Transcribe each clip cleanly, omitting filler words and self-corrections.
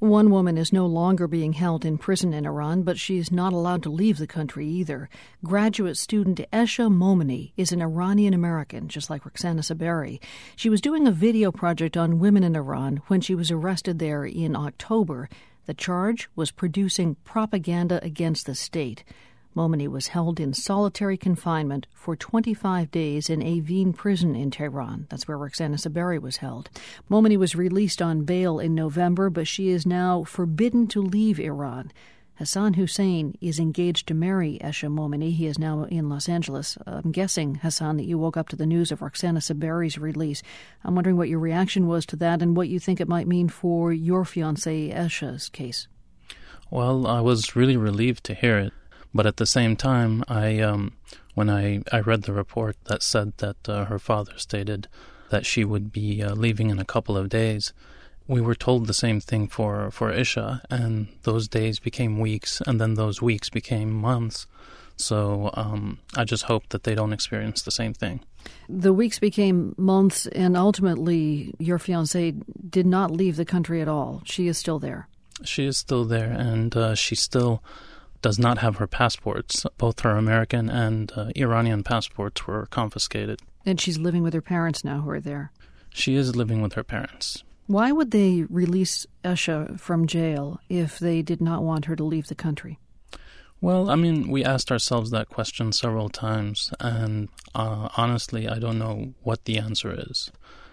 One woman is no longer being held in prison in Iran, but she's not allowed to leave the country either. Graduate student Esha Momeni is an Iranian-American, just like Roxana Saberi. She was doing a video project on women in Iran when she was arrested there in October. The charge was producing propaganda against the state. Momeni was held in solitary confinement for 25 days in Evin prison in Tehran. That's where Roxana Saberi was held. Momeni was released on bail in November, but she is now forbidden to leave Iran. Hassan Hussein is engaged to marry Esha Momeni. He is now in Los Angeles. I'm guessing, Hassan, that you woke up to the news of Roxana Saberi's release. I'm wondering what your reaction was to that and what you think it might mean for your fiancée Esha's case. Well, I was really relieved to hear it. But at the same time, when I read the report that said that her father stated that she would be leaving in a couple of days, we were told the same thing for Esha, and those days became weeks, and then those weeks became months. So I just hope that they don't experience the same thing. The weeks became months, and ultimately your fiancée did not leave the country at all. She is still there. She is still there, and she still does not have her passports. Both her American and Iranian passports were confiscated. And she's living with her parents now who are there. She is living with her parents. Why would they release Esha from jail if they did not want her to leave the country? Well, I mean, we asked ourselves that question several times, and honestly, I don't know what the answer is.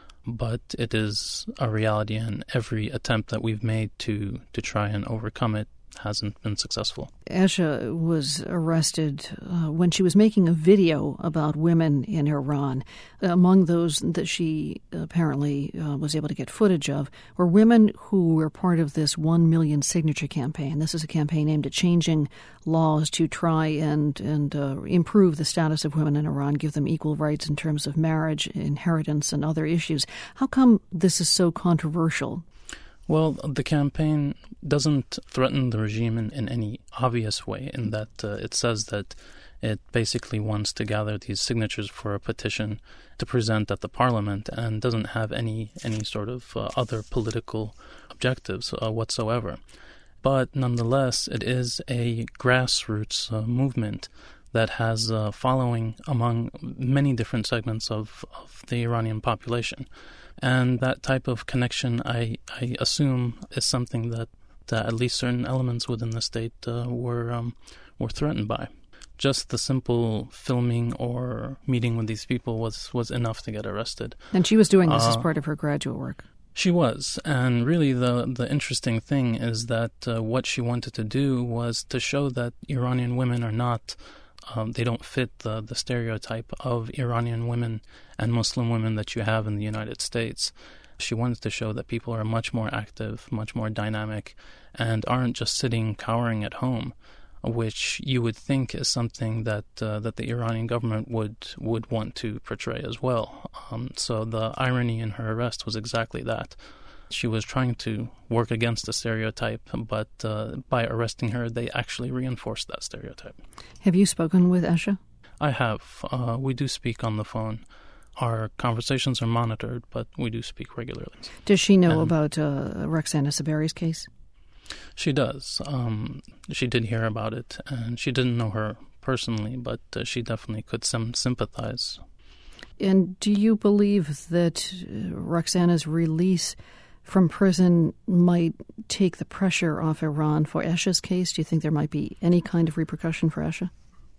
But it is a reality, and every attempt that we've made to try and overcome it hasn't been successful. Esha was arrested when she was making a video about women in Iran. Among those that she apparently was able to get footage of were women who were part of this 1 million signature campaign. This is a campaign aimed at changing laws to try and improve the status of women in Iran, give them equal rights in terms of marriage, inheritance, and other issues. How come this is so controversial? Well, the campaign doesn't threaten the regime in any obvious way, in that it says that it basically wants to gather these signatures for a petition to present at the parliament, and doesn't have any sort of other political objectives whatsoever. But nonetheless, it is a grassroots movement that has a following among many different segments of the Iranian population. And that type of connection, I assume, is something that at least certain elements within the state were threatened by. Just the simple filming or meeting with these people was enough to get arrested. And she was doing this as part of her graduate work. She was, and really the interesting thing is that what she wanted to do was to show that Iranian women are not they don't fit the stereotype of Iranian women and Muslim women that you have in the United States. She wanted to show that people are much more active, much more dynamic, and aren't just sitting cowering at home, which you would think is something that the Iranian government would want to portray as well. So the irony in her arrest was exactly that. She was trying to work against the stereotype, but by arresting her, they actually reinforced that stereotype. Have you spoken with Esha? I have. We do speak on the phone. Our conversations are monitored, but we do speak regularly. Does she know about Roxana Saberi's case? She does. She did hear about it, and she didn't know her personally, but she definitely could sympathize. And do you believe that Roxana's release from prison might take the pressure off Iran for Esha's case? Do you think there might be any kind of repercussion for Esha?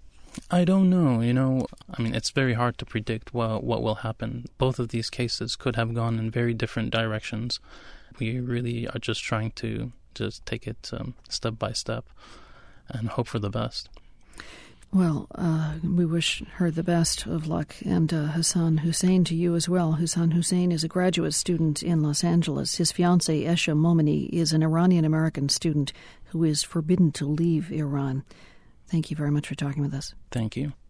I don't know. I mean, it's very hard to predict what will happen. Both of these cases could have gone in very different directions. We really are just trying to just take it step by step and hope for the best. Well, we wish her the best of luck, and Hassan Hussein to you as well. Hassan Hussein is a graduate student in Los Angeles. His fiancée, Esha Momeni, is an Iranian-American student who is forbidden to leave Iran. Thank you very much for talking with us. Thank you.